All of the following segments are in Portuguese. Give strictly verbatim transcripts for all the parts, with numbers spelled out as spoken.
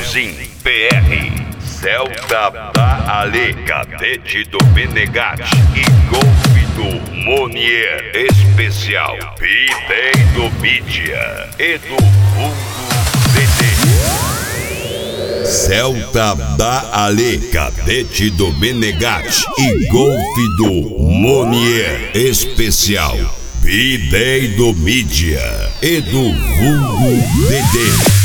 Leozinho P R, Celta da Ale, Cadete do Menegatti e Golfe do Monier Especial, Bidei do Mídia e do Vulgo D D. Celta da Ale, Cadete do Menegatti e Golfe do Monier Especial, Bidei do Mídia e do Vulgo D D.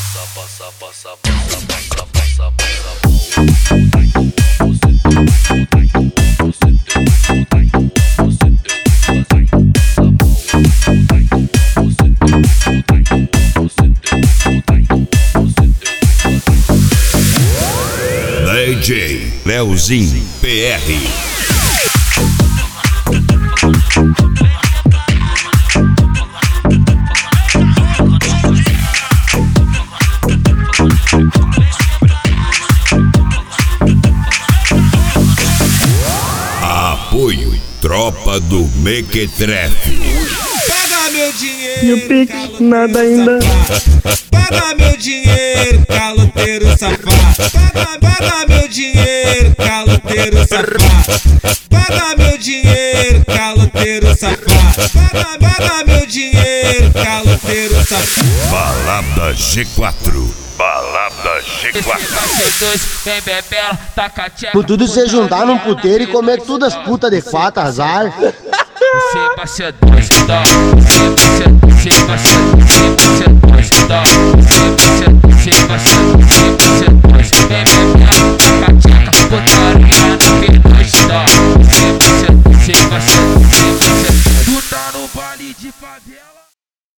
D J Leozinho P R. Apoio Tropa do Mequetrefe. Paga meu dinheiro, E o Pix, nada ainda. paga meu dinheiro, caloteiro safado. Paga, paga meu dinheiro, caloteiro safado. Paga meu dinheiro, caloteiro safado. Paga, paga meu dinheiro, caloteiro safado. Balada G quatro. Balada G quatro. Por tudo você juntar num puteiro e comer tudo as putas de fato, azar. Você vai ser dois, tá? Você vai ser, você vai ser, você vai ser